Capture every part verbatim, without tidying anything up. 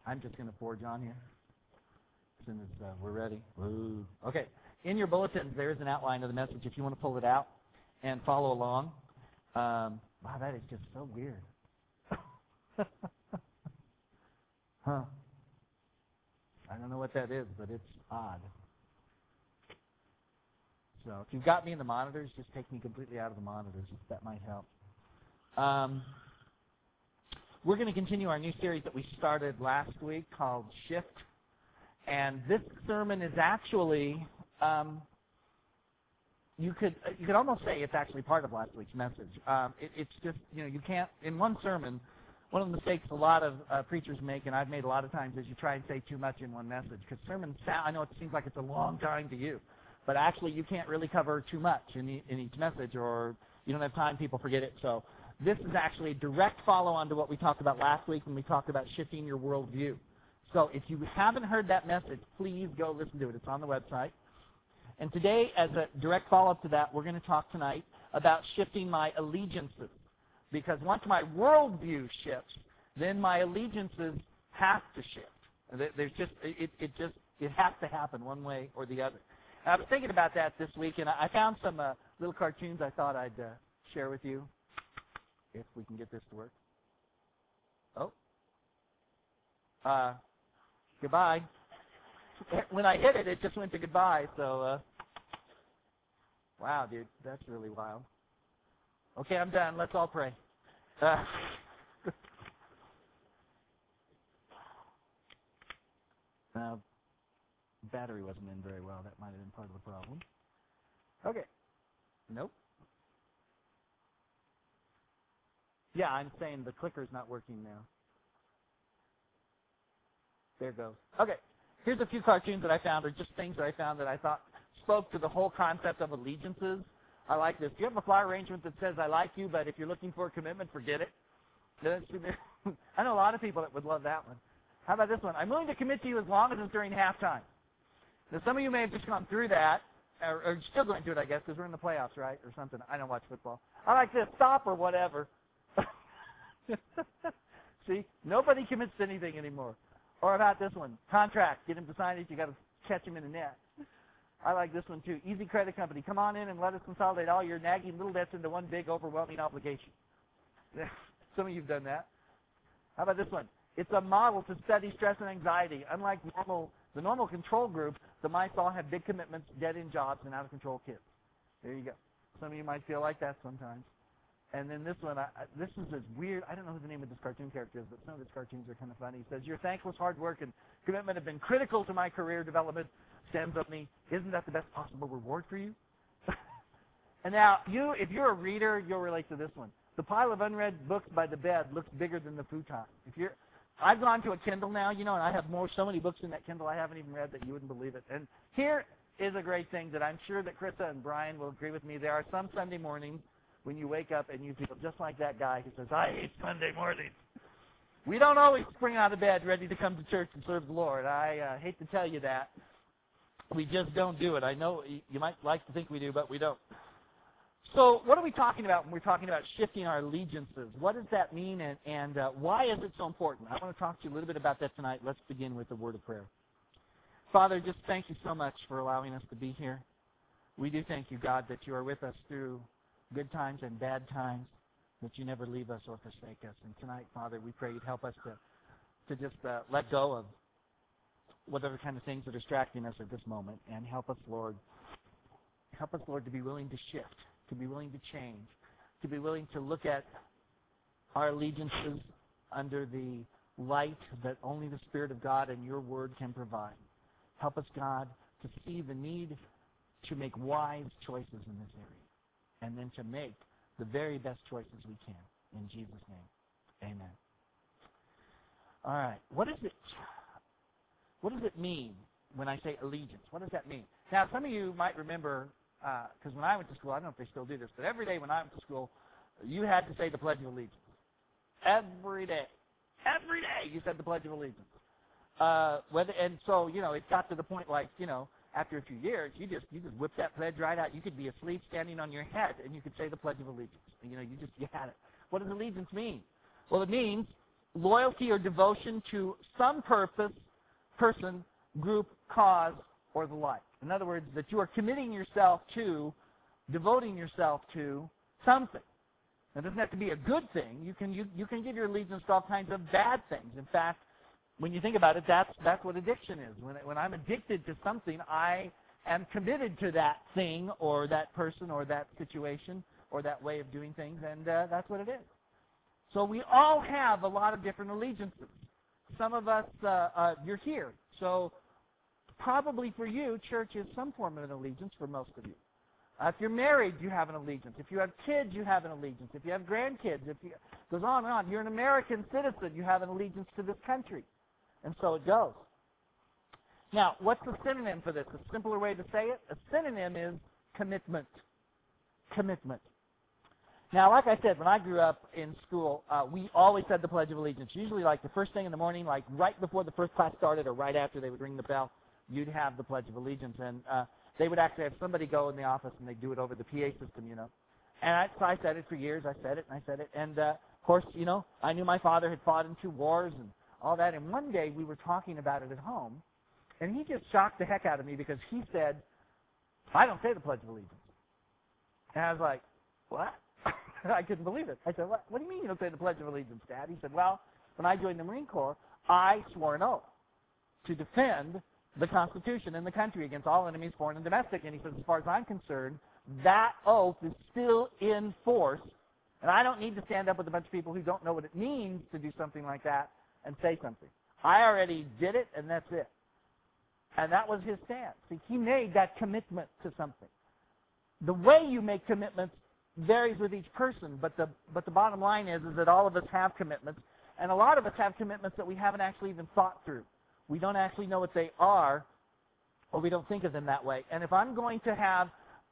I'm just going to forge on here as soon as uh, we're ready. Woo. Okay. In your bulletins, there is an outline of the message if you want to pull it out and follow along. Um, wow, that is just so weird. Huh. I don't know what that is, but it's odd. So if you've got me in the monitors, just take me completely out of the monitors. That might help. Um, we're going to continue our new series that we started last week called Shift. And this sermon is actually, um, you could you could almost say it's actually part of last week's message. Um, it, it's just, you know, you can't, in one sermon, one of the mistakes a lot of uh, preachers make, and I've made a lot of times, is you try and say too much in one message. Because sermons sound, I know it seems like it's a long time to you, but actually you can't really cover too much in, e- in each message, or you don't have time, people forget it. So this is actually a direct follow-on to what we talked about last week when we talked about shifting your worldview. So if you haven't heard that message, please go listen to it. It's on the website. And today, as a direct follow-up to that, we're going to talk tonight about shifting my allegiances. Because once my worldview shifts, then my allegiances have to shift. There's just it, it just it has to happen one way or the other. And I was thinking about that this week, and I found some uh, little cartoons I thought I'd uh, share with you, if we can get this to work. Oh, uh, goodbye. When I hit it, it just went to goodbye. So, uh, wow, dude, that's really wild. Okay, I'm done. Let's all pray. Uh, uh, battery wasn't in very well. That might have been part of the problem. Okay. Nope. Yeah, I'm saying the clicker's not working now. There it goes. Okay. Here's a few cartoons that I found, or just things that I found that I thought spoke to the whole concept of allegiances. I like this. Do you have a flower arrangement that says, I like you, but if you're looking for a commitment, forget it? I know a lot of people that would love that one. How about this one? I'm willing to commit to you as long as it's during halftime. Now, some of you may have just gone through that, or, or still going through it, I guess, because we're in the playoffs, right, or something. I don't watch football. I like this. Stop or whatever. See? Nobody commits to anything anymore. Or about this one. Contract. Get him to sign it. You got to catch him in the net. I like this one, too. Easy Credit Company. Come on in and let us consolidate all your nagging little debts into one big, overwhelming obligation. Some of you have done that. How about this one? It's a model to study stress and anxiety. Unlike normal, the normal control group, the mice all have big commitments, dead-end jobs, and out-of-control kids. There you go. Some of you might feel like that sometimes. And then this one, I, this is this weird, I don't know who the name of this cartoon character is, but some of his cartoons are kind of funny. He says, your thankless hard work and commitment have been critical to my career development. Stands up me. Isn't that the best possible reward for you? And now, you, if you're a reader, you'll relate to this one. The pile of unread books by the bed looks bigger than the futon. If you're, I've gone to a Kindle now, you know, and I have more, so many books in that Kindle I haven't even read that you wouldn't believe it. And here is a great thing that I'm sure that Krista and Brian will agree with me. There are some Sunday mornings when you wake up and you feel just like that guy who says, I hate Sunday mornings. We don't always spring out of bed ready to come to church and serve the Lord. I uh, hate to tell you that. We just don't do it. I know you might like to think we do, but we don't. So what are we talking about when we're talking about shifting our allegiances? What does that mean, and, and uh, why is it so important? I want to talk to you a little bit about that tonight. Let's begin with a word of prayer. Father, just thank you so much for allowing us to be here. We do thank you, God, that you are with us through good times and bad times, that you never leave us or forsake us. And tonight, Father, we pray you'd help us to, to just uh, let go of whatever kind of things are distracting us at this moment, and help us, Lord, help us, Lord, to be willing to shift, to be willing to change, to be willing to look at our allegiances under the light that only the Spirit of God and your Word can provide. Help us, God, to see the need to make wise choices in this area, and then to make the very best choices we can. In Jesus' name, amen. All right, what is it? What does it mean when I say allegiance? What does that mean? Now, some of you might remember, because uh, when I went to school, I don't know if they still do this, but every day when I went to school, you had to say the Pledge of Allegiance. Every day. Every day you said the Pledge of Allegiance. Uh, whether and so, you know, it got to the point like, you know, after a few years, you just you just whip that pledge right out. You could be asleep standing on your head, and you could say the Pledge of Allegiance. And, you know, you just you had it. What does allegiance mean? Well, it means loyalty or devotion to some purpose, person, group, cause, or the like. In other words, that you are committing yourself to, devoting yourself to something. It doesn't have to be a good thing. You can you, you can give your allegiance to all kinds of bad things. In fact, when you think about it, that's that's what addiction is. When when I'm addicted to something, I am committed to that thing or that person or that situation or that way of doing things, and uh, that's what it is. So we all have a lot of different allegiances. Some of us, uh, uh, you're here, so probably for you, church is some form of an allegiance for most of you. Uh, if you're married, you have an allegiance. If you have kids, you have an allegiance. If you have grandkids, if you, it goes on and on. You're an American citizen, you have an allegiance to this country. And so it goes. Now, what's the synonym for this? A simpler way to say it? A synonym is commitment. Commitment. Now, like I said, when I grew up in school, uh, we always said the Pledge of Allegiance. Usually like the first thing in the morning, like right before the first class started or right after they would ring the bell, you'd have the Pledge of Allegiance. And uh, they would actually have somebody go in the office and they'd do it over the P A system, you know. And I, so I said it for years. I said it and I said it. And, uh, of course, you know, I knew my father had fought in two wars and all that. And one day we were talking about it at home, and he just shocked the heck out of me because he said, I don't say the Pledge of Allegiance. And I was like, what? I couldn't believe it. I said, what, what do you mean you don't say the Pledge of Allegiance, Dad? He said, well, when I joined the Marine Corps, I swore an oath to defend the Constitution and the country against all enemies, foreign and domestic. And he says, as far as I'm concerned, that oath is still in force, and I don't need to stand up with a bunch of people who don't know what it means to do something like that and say something. I already did it, and that's it. And that was his stance. See, he made that commitment to something. The way you make commitments varies with each person, but the but the bottom line is, is that all of us have commitments, and a lot of us have commitments that we haven't actually even thought through. We don't actually know what they are, or we don't think of them that way. And if I'm going to have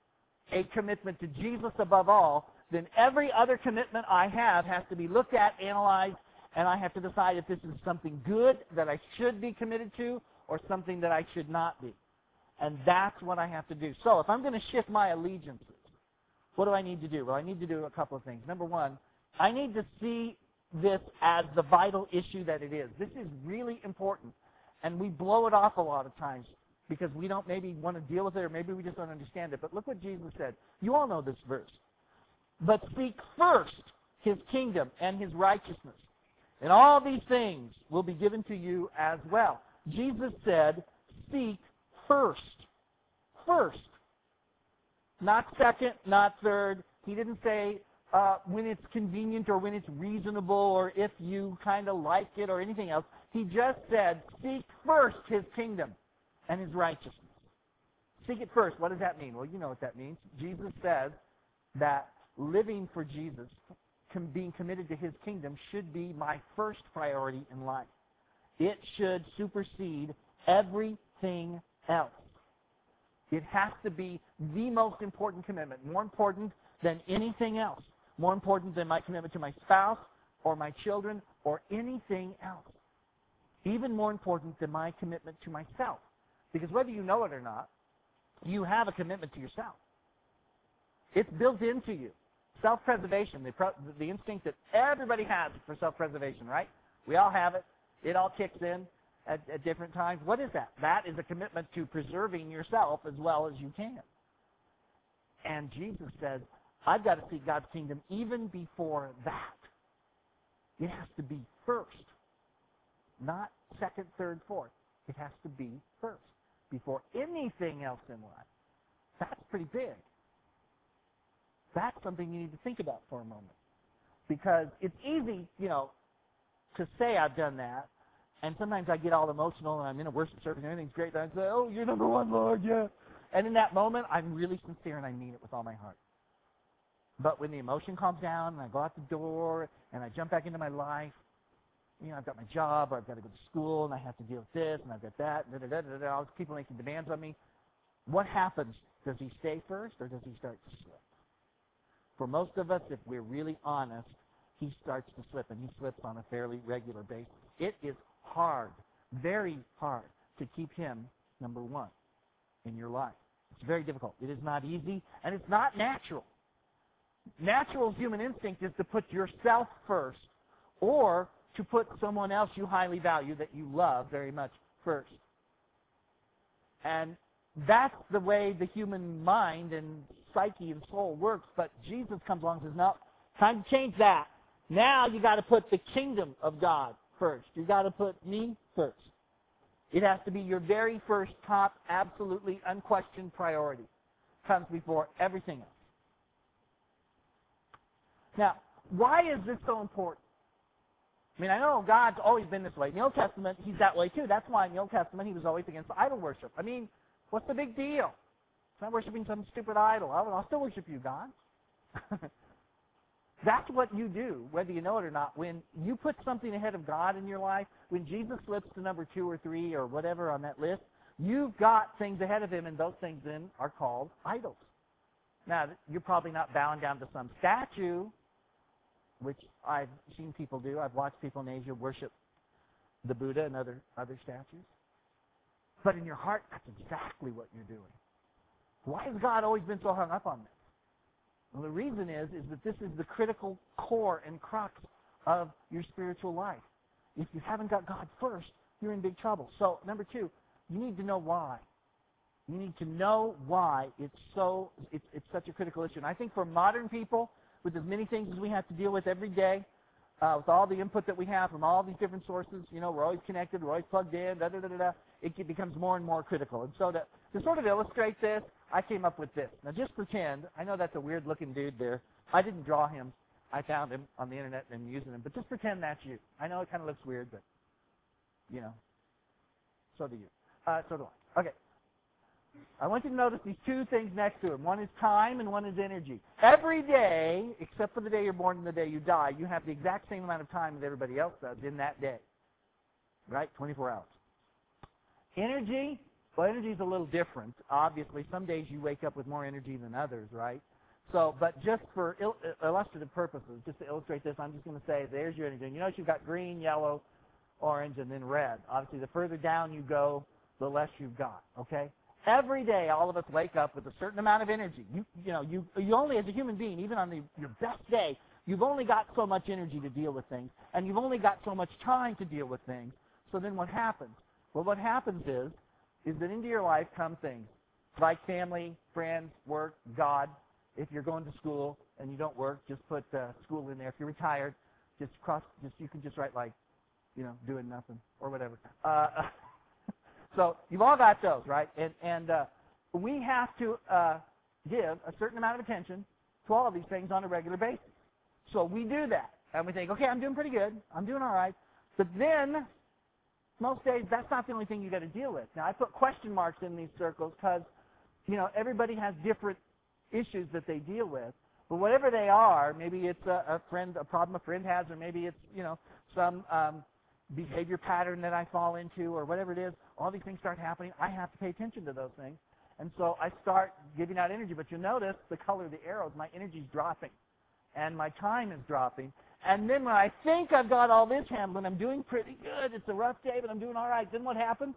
a commitment to Jesus above all, then every other commitment I have has to be looked at, analyzed, and I have to decide if this is something good that I should be committed to or something that I should not be. And that's what I have to do. So if I'm going to shift my allegiances, what do I need to do? Well, I need to do a couple of things. Number one, I need to see this as the vital issue that it is. This is really important, and we blow it off a lot of times because we don't maybe want to deal with it, or maybe we just don't understand it. But look what Jesus said. You all know this verse. But seek first his kingdom and his righteousness, and all these things will be given to you as well. Jesus said, seek first. First. Not second, not third. He didn't say uh, when it's convenient or when it's reasonable or if you kind of like it or anything else. He just said, seek first his kingdom and his righteousness. Seek it first. What does that mean? Well, you know what that means. Jesus says that living for Jesus, com- being committed to his kingdom, should be my first priority in life. It should supersede everything else. It has to be the most important commitment, more important than anything else, more important than my commitment to my spouse or my children or anything else, even more important than my commitment to myself. Because whether you know it or not, you have a commitment to yourself. It's built into you. Self-preservation, the, pro- the instinct that everybody has for self-preservation, right? We all have it. It all kicks in at, at different times. What is that? That is a commitment to preserving yourself as well as you can. And Jesus says, I've got to seek God's kingdom even before that. It has to be first, not second, third, fourth. It has to be first before anything else in life. That's pretty big. That's something you need to think about for a moment. Because it's easy, you know, to say I've done that, and sometimes I get all emotional and I'm in a worship service and everything's great, and I say, oh, you're number one, Lord, yeah. And in that moment, I'm really sincere and I mean it with all my heart. But when the emotion calms down and I go out the door and I jump back into my life, you know, I've got my job, or I've got to go to school, and I have to deal with this, and I've got that, da, da, da, da, da, all these people making demands on me. What happens? Does he stay first, or does he start to slip? For most of us, if we're really honest, he starts to slip, and he slips on a fairly regular basis. It is hard, very hard, to keep him number one in your life. It's very difficult. It is not easy, and it's not natural. Natural human instinct is to put yourself first, or to put someone else you highly value, that you love very much, first. And that's the way the human mind and psyche and soul works. But Jesus comes along and says, no, time to change that. Now you got to put the kingdom of God first. You got to put me first. It has to be your very first, top, absolutely unquestioned priority. Comes before everything else. Now, why is this so important? I mean, I know God's always been this way. In the Old Testament, He's that way too. That's why in the Old Testament He was always against idol worship. I mean, what's the big deal? It's not worshiping some stupid idol. I'll, I'll still worship you, God. That's what you do, whether you know it or not. When you put something ahead of God in your life, when Jesus slips to number two or three or whatever on that list, you've got things ahead of Him, and those things then are called idols. Now, you're probably not bowing down to some statue, which I've seen people do. I've watched people in Asia worship the Buddha and other, other statues. But in your heart, that's exactly what you're doing. Why has God always been so hung up on this? Well, the reason is, is that this is the critical core and crux of your spiritual life. If you haven't got God first, you're in big trouble. So, number two, you need to know why. You need to know why it's so it's, it's such a critical issue. And I think for modern people, with as many things as we have to deal with every day, uh, with all the input that we have from all these different sources, you know, we're always connected, we're always plugged in, da da da da da. It becomes more and more critical. And so to, to sort of illustrate this, I came up with this. Now, just pretend, I know that's a weird-looking dude there. I didn't draw him. I found him on the Internet and using him. But just pretend that's you. I know it kind of looks weird, but, you know, so do you. Uh, so do I. Okay. I want you to notice these two things next to him. One is time and one is energy. Every day, except for the day you're born and the day you die, you have the exact same amount of time that everybody else does in that day. Right? twenty-four hours. Energy, well, energy is a little different. Obviously, some days you wake up with more energy than others, right? So, but just for il- illustrative purposes, just to illustrate this, I'm just going to say there's your energy. And you notice you've got green, yellow, orange, and then red. Obviously, the further down you go, the less you've got, okay? Every day, all of us wake up with a certain amount of energy. You, you know, you, you only, as a human being, even on the, your best day, you've only got so much energy to deal with things, and you've only got so much time to deal with things. So then what happens? Well, what happens is, is that into your life come things like family, friends, work, God. If you're going to school and you don't work, just put uh, school in there. If you're retired, just cross. Just you can just write like, you know, doing nothing or whatever. Uh, so you've all got those, right? And and uh, we have to uh, give a certain amount of attention to all of these things on a regular basis. So we do that, and we think, okay, I'm doing pretty good. I'm doing all right. But then most days, that's not the only thing you got to deal with. Now, I put question marks in these circles because, you know, everybody has different issues that they deal with. But whatever they are, maybe it's a, a friend, a problem a friend has, or maybe it's, you know, some um, behavior pattern that I fall into, or whatever it is. All these things start happening. I have to pay attention to those things. And so I start giving out energy. But you'll notice the color of the arrows, my energy's dropping, and my time is dropping. And then when I think I've got all this handled, I'm doing pretty good, it's a rough day, but I'm doing all right, then what happens?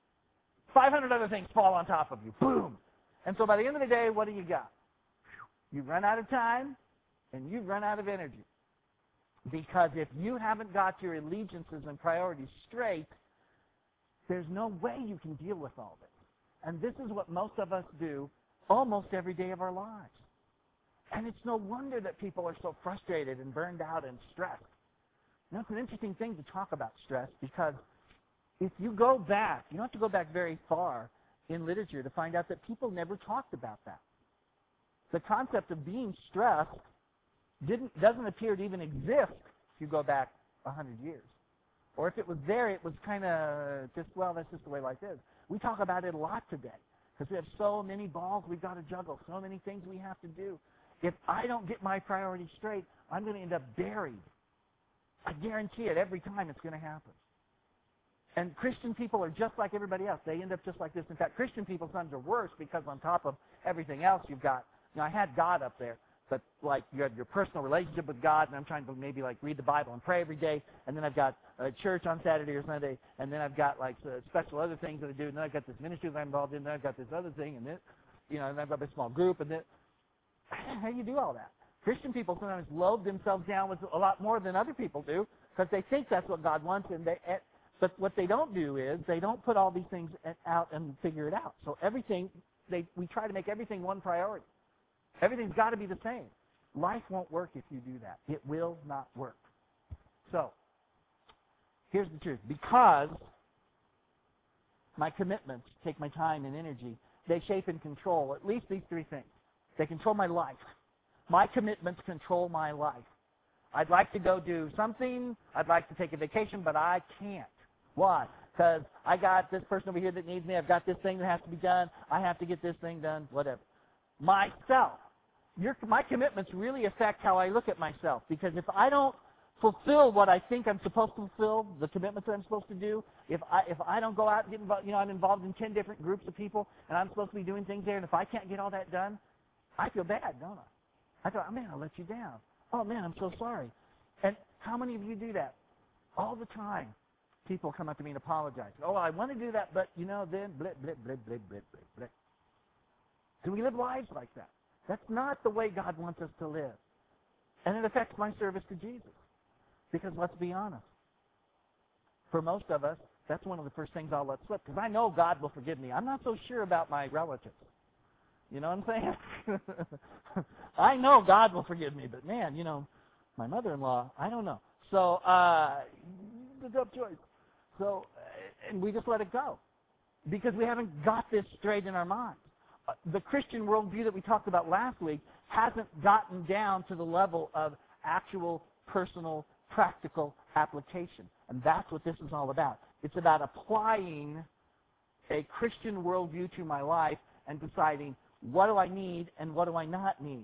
five hundred other things fall on top of you. Boom! And so by the end of the day, what do you got? You've run out of time, and you've run out of energy. Because if you haven't got your allegiances and priorities straight, there's no way you can deal with all this. And this is what most of us do almost every day of our lives. And it's no wonder that people are so frustrated and burned out and stressed. You know, it's an interesting thing to talk about stress because if you go back, you don't have to go back very far in literature to find out that people never talked about that. The concept of being stressed didn't, doesn't appear to even exist if you go back a hundred years. Or if it was there, it was kind of just, well, that's just the way life is. We talk about it a lot today because we have so many balls we've got to juggle, so many things we have to do. If I don't get my priorities straight, I'm going to end up buried. I guarantee it. Every time it's going to happen. And Christian people are just like everybody else. They end up just like this. In fact, Christian people sometimes are worse because on top of everything else you've got, you know, I had God up there, but like you have your personal relationship with God, and I'm trying to maybe like read the Bible and pray every day, and then I've got uh, church on Saturday or Sunday, and then I've got like uh, special other things that I do, and then I've got this ministry that I'm involved in, and then I've got this other thing, and then, you know, and I've got this small group, and then how do you do all that? Christian people sometimes load themselves down with a lot more than other people do because they think that's what God wants. And they, but what they don't do is they don't put all these things out and figure it out. So everything, they, we try to make everything one priority. Everything's got to be the same. Life won't work if you do that. It will not work. So, here's the truth. Because my commitments take my time and energy, they shape and control at least these three things. They control my life. My commitments control my life. I'd like to go do something. I'd like to take a vacation, but I can't. Why? Because I got this person over here that needs me. I've got this thing that has to be done. I have to get this thing done, whatever. Myself. Your, my commitments really affect how I look at myself, because if I don't fulfill what I think I'm supposed to fulfill, the commitments that I'm supposed to do, if I if I don't go out and get involved, you know, I'm involved in ten different groups of people, and I'm supposed to be doing things there, and if I can't get all that done, I feel bad, don't I? I thought, oh, man, I let you down. Oh, man, I'm so sorry. And how many of you do that? All the time. People come up to me and apologize. Oh, I want to do that, but, you know, then blip, blip, blip, blip, blip, blip, blip. Do we live lives like that? That's not the way God wants us to live. And it affects my service to Jesus. Because let's be honest. For most of us, that's one of the first things I'll let slip. Because I know God will forgive me. I'm not so sure about my relatives. You know what I'm saying? I know God will forgive me. But, man, you know, my mother-in-law, I don't know. So, uh, it's a tough choice. So, and we just let it go. Because we haven't got this straight in our minds. The Christian worldview that we talked about last week hasn't gotten down to the level of actual, personal, practical application. And that's what this is all about. It's about applying a Christian worldview to my life and deciding what do I need and what do I not need.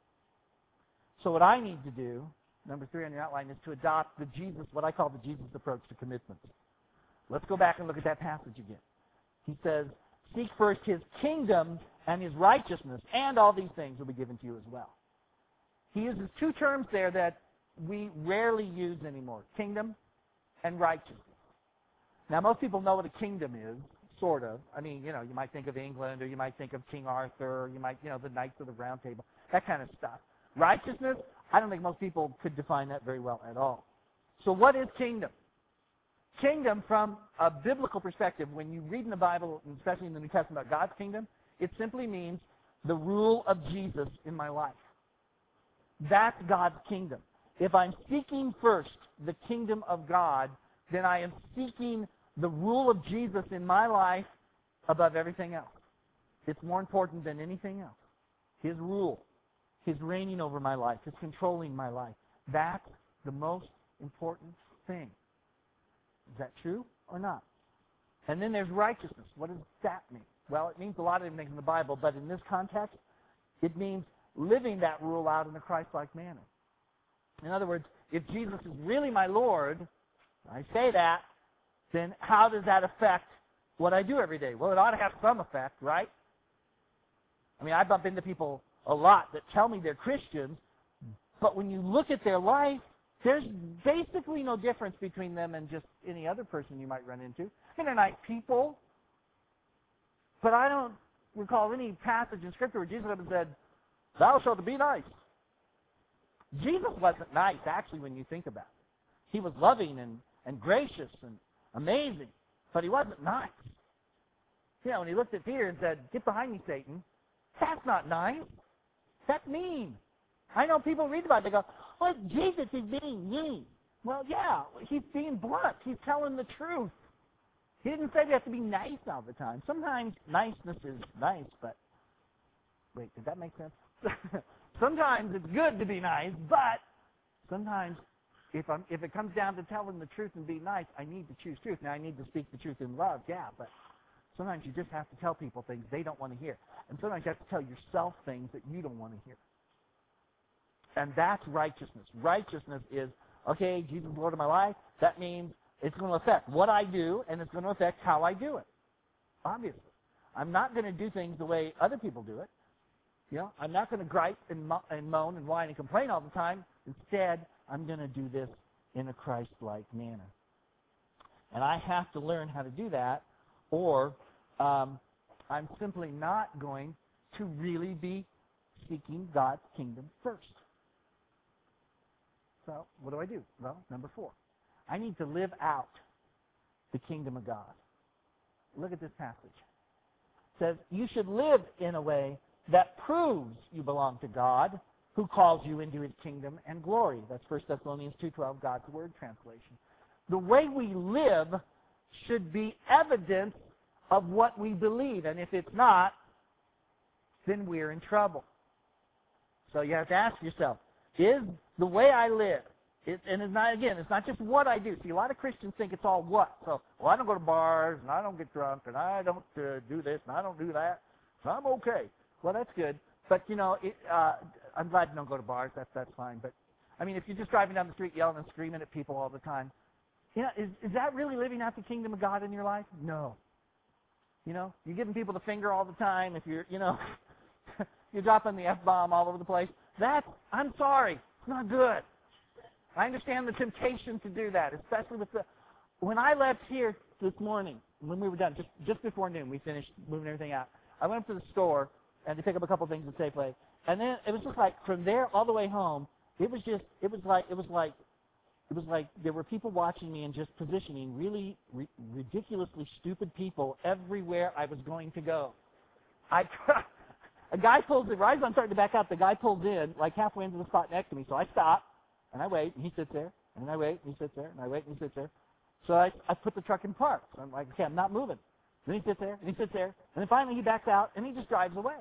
So what I need to do, number three on your outline, is to adopt the Jesus, what I call the Jesus approach to commitments. Let's go back and look at that passage again. He says, seek first his kingdom and his righteousness, and all these things will be given to you as well. He uses two terms there that we rarely use anymore, kingdom and righteousness. Now, most people know what a kingdom is, sort of. I mean, you know, you might think of England, or you might think of King Arthur, or you might, you know, the Knights of the Round Table, that kind of stuff. Righteousness, I don't think most people could define that very well at all. So what is kingdom? Kingdom, from a biblical perspective, when you read in the Bible, and especially in the New Testament about God's kingdom, it simply means the rule of Jesus in my life. That's God's kingdom. If I'm seeking first the kingdom of God, then I am seeking the rule of Jesus in my life above everything else. It's more important than anything else. His rule, his reigning over my life, his controlling my life. That's the most important thing. Is that true or not? And then there's righteousness. What does that mean? Well, it means a lot of things in the Bible, but in this context, it means living that rule out in a Christ-like manner. In other words, if Jesus is really my Lord, I say that, then how does that affect what I do every day? Well, it ought to have some effect, right? I mean, I bump into people a lot that tell me they're Christians, but when you look at their life, there's basically no difference between them and just any other person you might run into. I mean, they're nice people, but I don't recall any passage in Scripture where Jesus ever said, thou shalt be nice. Jesus wasn't nice, actually, when you think about it. He was loving and, and gracious and amazing, but he wasn't nice. You know, when he looked at Peter and said, get behind me, Satan, that's not nice. That's mean. I know people read about it, they go, well, Jesus is being mean. Well, yeah, he's being blunt. He's telling the truth. He didn't say we have to be nice all the time. Sometimes niceness is nice, but wait, did that make sense? Sometimes it's good to be nice, but sometimes if I'm if it comes down to telling the truth and being nice, I need to choose truth. Now, I need to speak the truth in love, yeah, but sometimes you just have to tell people things they don't want to hear. And sometimes you have to tell yourself things that you don't want to hear. And that's righteousness. Righteousness is, okay, Jesus is Lord of my life. That means it's going to affect what I do, and it's going to affect how I do it. Obviously. I'm not going to do things the way other people do it. You know, I'm not going to gripe and, mo- and moan and whine and complain all the time. Instead, I'm going to do this in a Christ-like manner. And I have to learn how to do that, or um, I'm simply not going to really be seeking God's kingdom first. So, what do I do? Well, number four. I need to live out the kingdom of God. Look at this passage. It says, you should live in a way that proves you belong to God, who calls you into his kingdom and glory. That's First Thessalonians two twelve, God's Word translation. The way we live should be evidence of what we believe. And if it's not, then we're in trouble. So you have to ask yourself, is the way I live, it, and it's not, again, it's not just what I do. See, a lot of Christians think it's all what. So, well, I don't go to bars, and I don't get drunk, and I don't uh, do this, and I don't do that, so I'm okay. Well, that's good. But, you know, it, uh, I'm glad you don't go to bars. That's, that's fine. But, I mean, if you're just driving down the street yelling and screaming at people all the time, you know, is, is that really living out the kingdom of God in your life? No. You know, you're giving people the finger all the time. If you're, you know, you're dropping the F-bomb all over the place. That's, I'm sorry, it's not good. I understand the temptation to do that, especially with the, when I left here this morning, when we were done, just, just before noon, we finished moving everything out. I went up to the store and to pick up a couple things at Safeway. And then it was just like, from there all the way home, it was just, it was like, it was like, it was like there were people watching me and just positioning really ri- ridiculously stupid people everywhere I was going to go. I, a guy pulls in, right as I'm starting to back out, the guy pulls in like halfway into the spot next to me. So I stop, and I wait, and he sits there, and I wait, and he sits there, and I wait, and he sits there. So I, I put the truck in park. So I'm like, okay, I'm not moving. Then he sits there, and he sits there, and then finally he backs out, and he just drives away.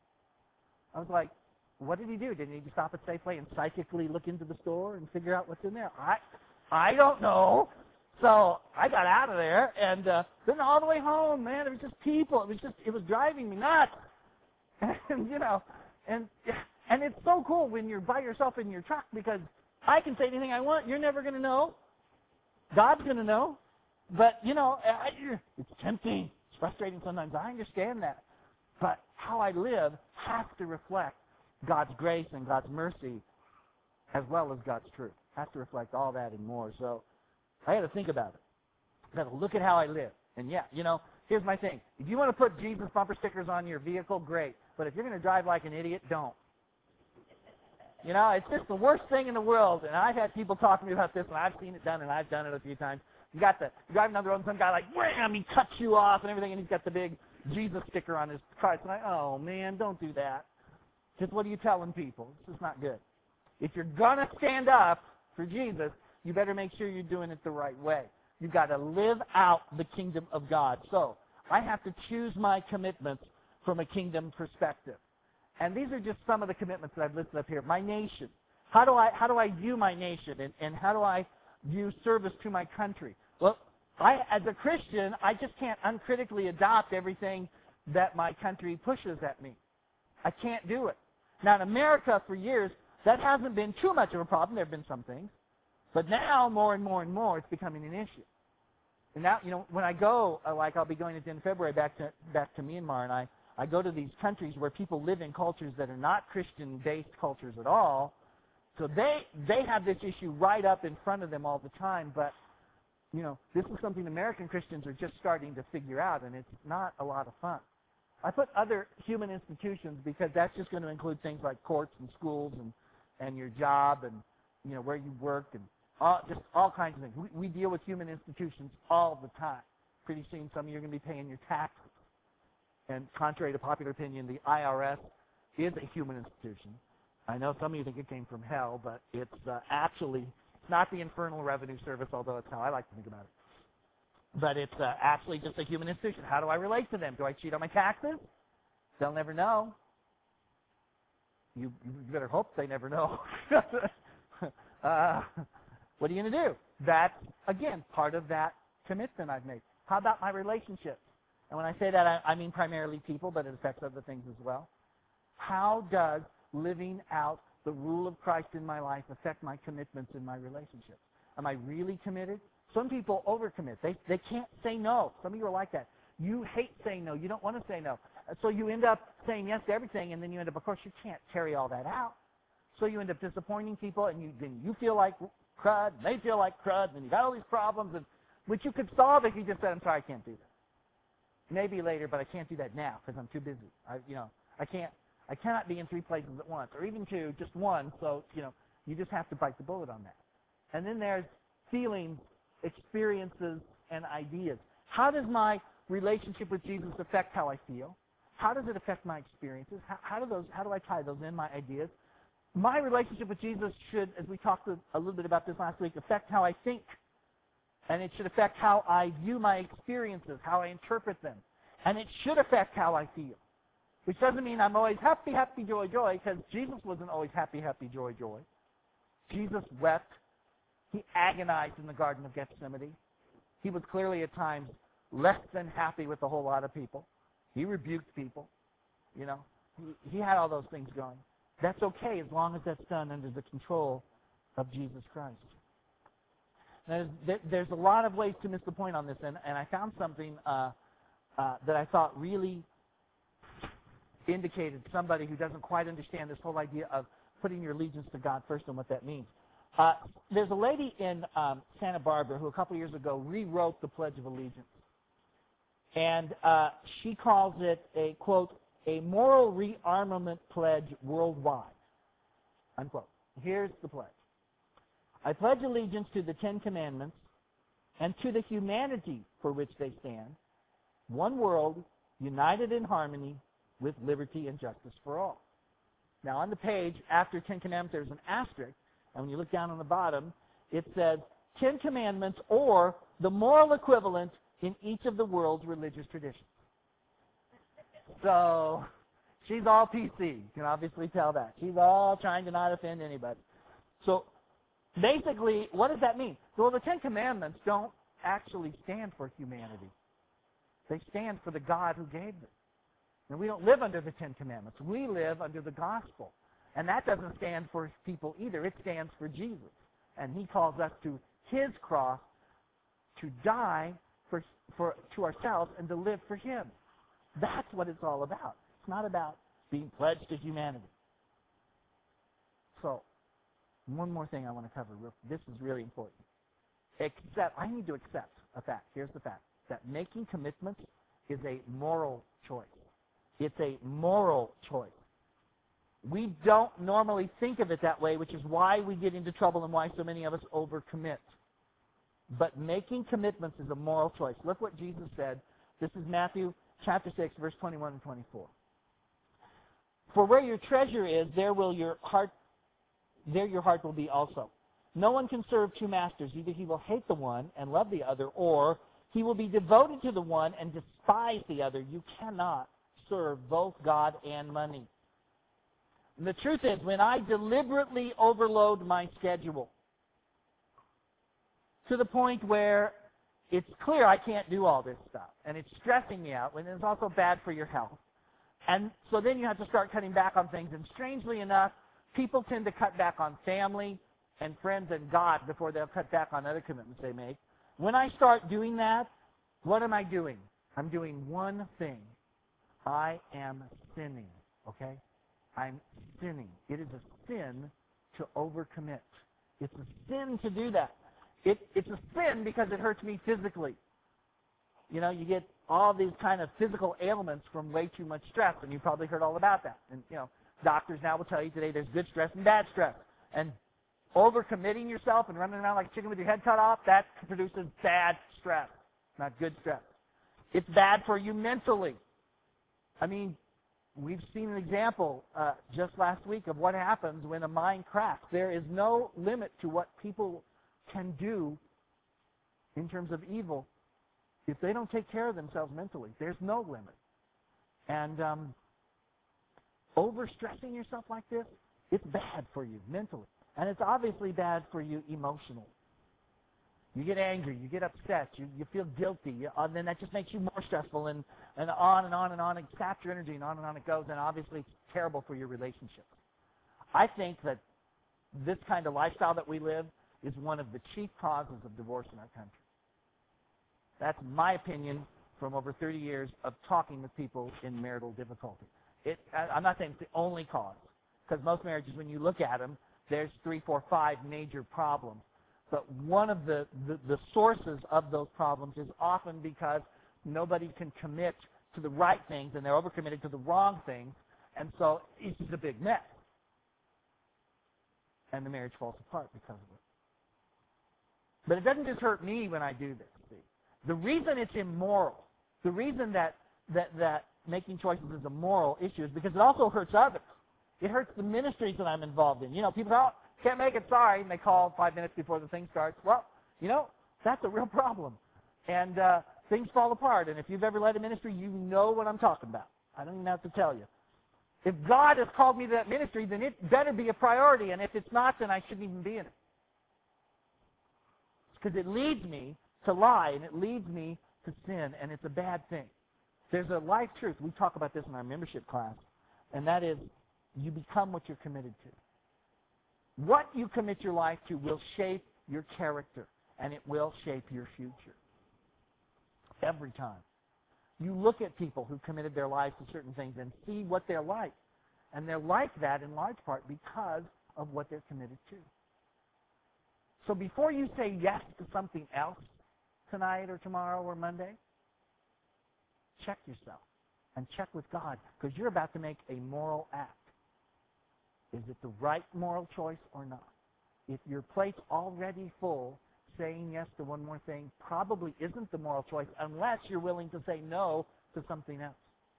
I was like, what did he do? Did he need to stop at Safeway and psychically look into the store and figure out what's in there? I I don't know. So I got out of there, and uh, then all the way home, man, it was just people. It was just, it was driving me nuts. And, you know, and and it's so cool when you're by yourself in your truck because I can say anything I want. You're never going to know. God's going to know. But, you know, I, it's tempting. It's frustrating sometimes. I understand that. But how I live has to reflect God's grace and God's mercy as well as God's truth. Has to reflect all that and more. So I had to think about it. I got to look at how I live. And, yeah, you know, here's my thing. If you want to put Jesus bumper stickers on your vehicle, great. But if you're going to drive like an idiot, don't. You know, it's just the worst thing in the world. And I've had people talk to me about this, and I've seen it done, and I've done it a few times. You got the, you're driving down the road, and some guy, like, wham, he cuts you off and everything, and he's got the big Jesus sticker on his car. It's like, oh, man, don't do that. Just what are you telling people? It's just not good. If you're going to stand up for Jesus, you better make sure you're doing it the right way. You've got to live out the kingdom of God. So I have to choose my commitments from a kingdom perspective. And these are just some of the commitments that I've listed up here. My nation. How do I how do I view my nation, and, and how do I view service to my country? Well, I, as a Christian, I just can't uncritically adopt everything that my country pushes at me. I can't do it. Now, in America, for years, that hasn't been too much of a problem. There have been some things. But now, more and more and more, it's becoming an issue. And now, you know, when I go, uh, like I'll be going at the end of February back to back to Myanmar, and I, I go to these countries where people live in cultures that are not Christian-based cultures at all. So they they have this issue right up in front of them all the time. But, you know, this is something American Christians are just starting to figure out, and it's not a lot of fun. I put other human institutions because that's just going to include things like courts and schools and, and your job and, you know, where you work and all, just all kinds of things. We, we deal with human institutions all the time. Pretty soon some of you are going to be paying your taxes. And contrary to popular opinion, the I R S is a human institution. I know some of you think it came from hell, but it's uh, actually it's not the Infernal Revenue Service, although it's how I like to think about it. But it's uh, actually just a human institution. How do I relate to them? Do I cheat on my taxes? They'll never know. You, you better hope they never know. uh, what are you going to do? That's, again, part of that commitment I've made. How about my relationships? And when I say that, I, I mean primarily people, but it affects other things as well. How does living out the rule of Christ in my life affect my commitments in my relationships? Am I really committed? Some people overcommit. They they can't say no. Some of you are like that. You hate saying no. You don't want to say no. So you end up saying yes to everything, and then you end up, of course, you can't carry all that out. So you end up disappointing people, and you then you feel like crud, and they feel like crud, and you got all these problems, and which you could solve if you just said, I'm sorry, I can't do that. Maybe later, but I can't do that now because I'm too busy. I, you know, I can't. I cannot be in three places at once, or even two, just one. So, you know, you just have to bite the bullet on that. And then there's feelings experiences, and ideas. How does my relationship with Jesus affect how I feel? How does it affect my experiences? How, how do those? How do I tie those in, my ideas? My relationship with Jesus should, as we talked a, a little bit about this last week, affect how I think. And it should affect how I view my experiences, how I interpret them. And it should affect how I feel. Which doesn't mean I'm always happy, happy, joy, joy, because Jesus wasn't always happy, happy, joy, joy. Jesus wept. He agonized in the Garden of Gethsemane. He was clearly at times less than happy with a whole lot of people. He rebuked people. You know, he, he had all those things going. That's okay as long as that's done under the control of Jesus Christ. Now, there's, there's a lot of ways to miss the point on this, and, and I found something uh, uh, that I thought really indicated somebody who doesn't quite understand this whole idea of putting your allegiance to God first and what that means. Uh, there's a lady in um, Santa Barbara who a couple years ago rewrote the Pledge of Allegiance. And uh, she calls it a, quote, a moral rearmament pledge worldwide, unquote. Here's the pledge. I pledge allegiance to the Ten Commandments and to the humanity for which they stand, one world, united in harmony, with liberty and justice for all. Now, on the page, after Ten Commandments, there's an asterisk, and when you look down on the bottom, it says Ten Commandments or the moral equivalent in each of the world's religious traditions. So, she's all P C. You can obviously tell that. She's all trying to not offend anybody. So, basically, what does that mean? Well, the Ten Commandments don't actually stand for humanity. They stand for the God who gave them. And we don't live under the Ten Commandments. We live under the gospel. And that doesn't stand for people either. It stands for Jesus. And he calls us to his cross to die for, for to ourselves and to live for him. That's what it's all about. It's not about being pledged to humanity. So, one more thing I want to cover. This is really important. Accept. I need to accept a fact. Here's the fact. That making commitments is a moral choice. It's a moral choice. We don't normally think of it that way, which is why we get into trouble and why so many of us overcommit. But making commitments is a moral choice. Look what Jesus said. This is Matthew chapter six, verse twenty-one and twenty-four. For where your treasure is, there will your heart there your heart will be also. No one can serve two masters. Either he will hate the one and love the other, or he will be devoted to the one and despise the other. You cannot serve both God and money. And the truth is, when I deliberately overload my schedule to the point where it's clear I can't do all this stuff, and it's stressing me out, and it's also bad for your health, and so then you have to start cutting back on things, and strangely enough, people tend to cut back on family and friends and God before they'll cut back on other commitments they make. When I start doing that, what am I doing? I'm doing one thing. I am sinning, okay? I'm sinning. It is a sin to overcommit. It's a sin to do that. It, it's a sin because it hurts me physically. You know, you get all these kind of physical ailments from way too much stress, and you've probably heard all about that. And, you know, doctors now will tell you today there's good stress and bad stress. And overcommitting yourself and running around like a chicken with your head cut off, that produces bad stress, not good stress. It's bad for you mentally. I mean, we've seen an example uh, just last week of what happens when a mind cracks. There is no limit to what people can do in terms of evil if they don't take care of themselves mentally. There's no limit. And um, overstressing yourself like this, it's bad for you mentally. And it's obviously bad for you emotionally. You get angry, you get upset, you, you feel guilty, you, uh, then that just makes you more stressful, and, and on and on and on. It saps your energy, and on and on it goes, and obviously it's terrible for your relationships. I think that this kind of lifestyle that we live is one of the chief causes of divorce in our country. That's my opinion from over thirty years of talking with people in marital difficulty. It, I, I'm not saying it's the only cause, because most marriages, when you look at them, there's three, four, five major problems. But one of the, the, the sources of those problems is often because nobody can commit to the right things, and they're overcommitted to the wrong things, and so it's just a big mess. And the marriage falls apart because of it. But it doesn't just hurt me when I do this. See? The reason it's immoral, the reason that, that, that making choices is a moral issue is because it also hurts others. It hurts the ministries that I'm involved in. You know, people say, oh, can't make it, sorry, and they call five minutes before the thing starts. Well, you know, that's a real problem. And uh, things fall apart. And if you've ever led a ministry, you know what I'm talking about. I don't even have to tell you. If God has called me to that ministry, then it better be a priority. And if it's not, then I shouldn't even be in it. Because it leads me to lie, and it leads me to sin, and it's a bad thing. There's a life truth. We talk about this in our membership class, and that is you become what you're committed to. What you commit your life to will shape your character, and it will shape your future. Every time. You look at people who committed their lives to certain things and see what they're like. And they're like that in large part because of what they're committed to. So before you say yes to something else tonight or tomorrow or Monday, check yourself and check with God, because you're about to make a moral act. Is it the right moral choice or not? If your plate's already full, saying yes to one more thing probably isn't the moral choice unless you're willing to say no to something else.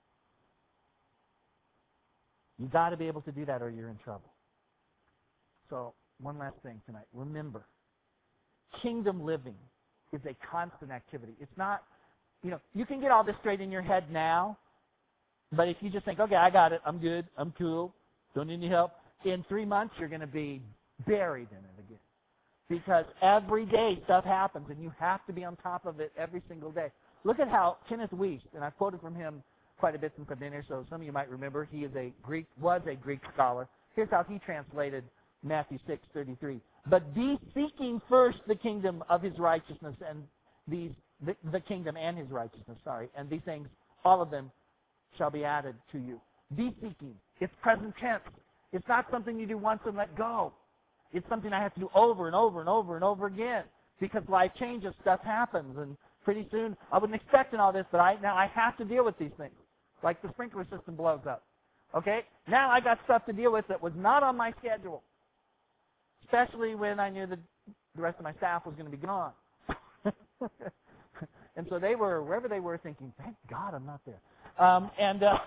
You've got to be able to do that or you're in trouble. So, one last thing tonight. Remember, kingdom living is a constant activity. It's not, you know, you can get all this straight in your head now, but if you just think, okay, I got it, I'm good, I'm cool, don't need any help, in three months you're going to be buried in it again. Because every day stuff happens, and you have to be on top of it every single day. Look at how Kenneth Wuest, and I've quoted from him quite a bit since I've been here, so some of you might remember, he is a Greek, was a Greek scholar. Here's how he translated Matthew six thirty-three. But be seeking first the kingdom of his righteousness, and these the, the kingdom and his righteousness, sorry, and these things, all of them, shall be added to you. Be seeking. It's present tense. It's not something you do once and let go. It's something I have to do over and over and over and over again, because life changes, stuff happens, and pretty soon I wasn't expecting all this, but I now I have to deal with these things. Like the sprinkler system blows up. Okay? Now I got stuff to deal with that was not on my schedule, especially when I knew that the rest of my staff was going to be gone. And so they were, wherever they were, thinking, thank God I'm not there. Um, and uh,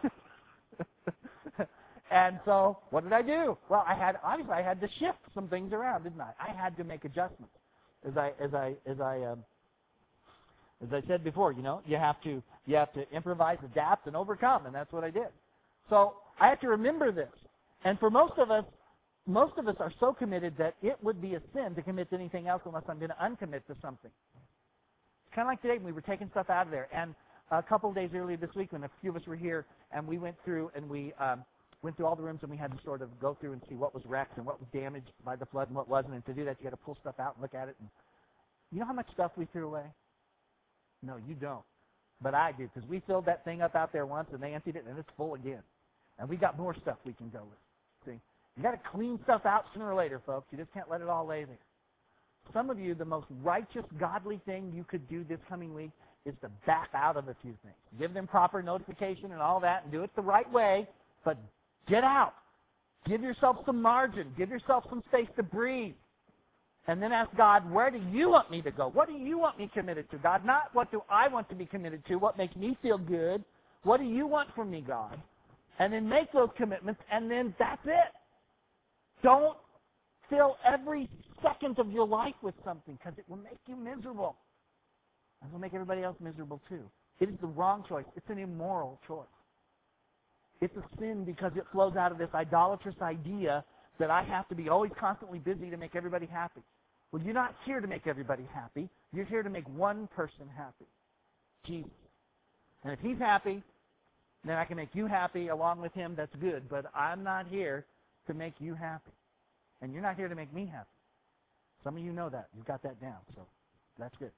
and so what did I do? Well, I had obviously I had to shift some things around, didn't I? I had to make adjustments, as I as I as I um, as I said before. You know, you have to you have to improvise, adapt, and overcome, and that's what I did. So I have to remember this. And for most of us, most of us are so committed that it would be a sin to commit to anything else unless I'm going to uncommit to something. It's kind of like today when we were taking stuff out of there. And a couple of days earlier this week when a few of us were here and we went through and we um, went through all the rooms and we had to sort of go through and see what was wrecked and what was damaged by the flood and what wasn't. And to do that, you got to pull stuff out and look at it. And you know how much stuff we threw away? No, you don't. But I do, because we filled that thing up out there once and they emptied it and it's full again. And we got more stuff we can go with. See? You got to clean stuff out sooner or later, folks. You just can't let it all lay there. Some of you, the most righteous, godly thing you could do this coming week is to back out of a few things. Give them proper notification and all that and do it the right way, but get out. Give yourself some margin. Give yourself some space to breathe. And then ask God, where do you want me to go? What do you want me committed to, God? Not what do I want to be committed to, what makes me feel good. What do you want from me, God? And then make those commitments, and then that's it. Don't fill every second of your life with something, because it will make you miserable. And it will make everybody else miserable too. It is the wrong choice. It's an immoral choice. It's a sin because it flows out of this idolatrous idea that I have to be always constantly busy to make everybody happy. Well, you're not here to make everybody happy. You're here to make one person happy, Jesus. And if he's happy, then I can make you happy along with him. That's good. But I'm not here to make you happy. And you're not here to make me happy. Some of you know that. You've got that down. So that's good.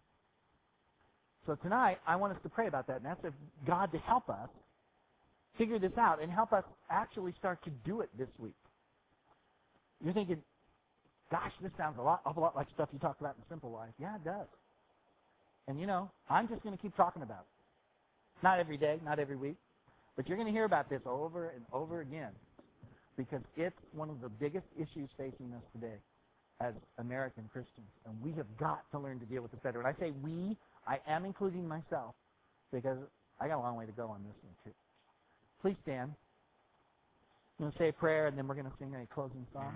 So tonight, I want us to pray about that and ask God to help us figure this out and help us actually start to do it this week. You're thinking, gosh, this sounds a lot, awful lot like stuff you talk about in Simple Life. Yeah, it does. And, you know, I'm just going to keep talking about it. Not every day, not every week. But you're going to hear about this over and over again, because it's one of the biggest issues facing us today. as American Christians. And we have got to learn to deal with this better. When I say we, I am including myself because I got a long way to go on this one too. Please stand. I'm going to say a prayer and then we're going to sing a closing song.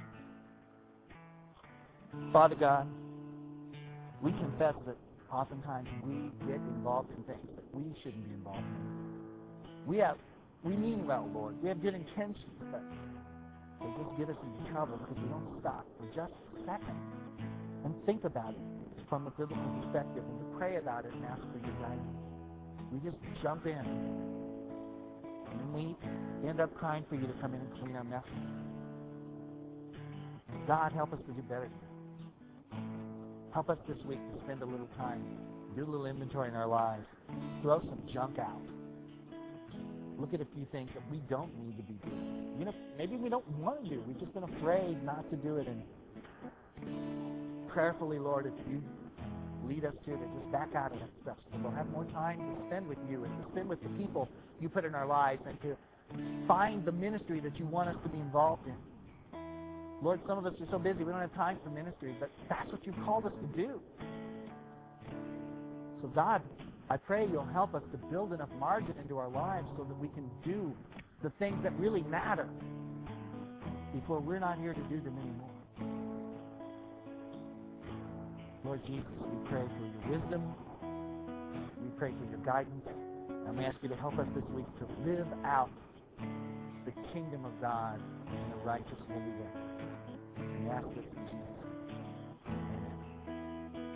Father God, we confess that oftentimes we get involved in things that we shouldn't be involved in. We have, we mean well, Lord. We have good intentions, but they just get us into trouble because we don't stop for just a second and think about it from a biblical perspective and to pray about it and ask for your guidance. We just jump in and then we end up crying for you to come in and clean our messes. God, help us to do better. Help us this week to spend a little time, do a little inventory in our lives, throw some junk out. Look at a few things that we don't need to be doing. You know, maybe we don't want to do. We've just been afraid not to do it. And prayerfully, Lord, if you lead us to, to just back out of that stuff so we'll have more time to spend with you and to spend with the people you put in our lives and to find the ministry that you want us to be involved in. Lord, some of us are so busy we don't have time for ministry, but that's what you've called us to do. So God, I pray you'll help us to build enough margin into our lives so that we can do the things that really matter before we're not here to do them anymore. Lord Jesus, we pray for your wisdom. We pray for your guidance. And we ask you to help us this week to live out the kingdom of God in a righteous, holy way. We ask this in Jesus' name.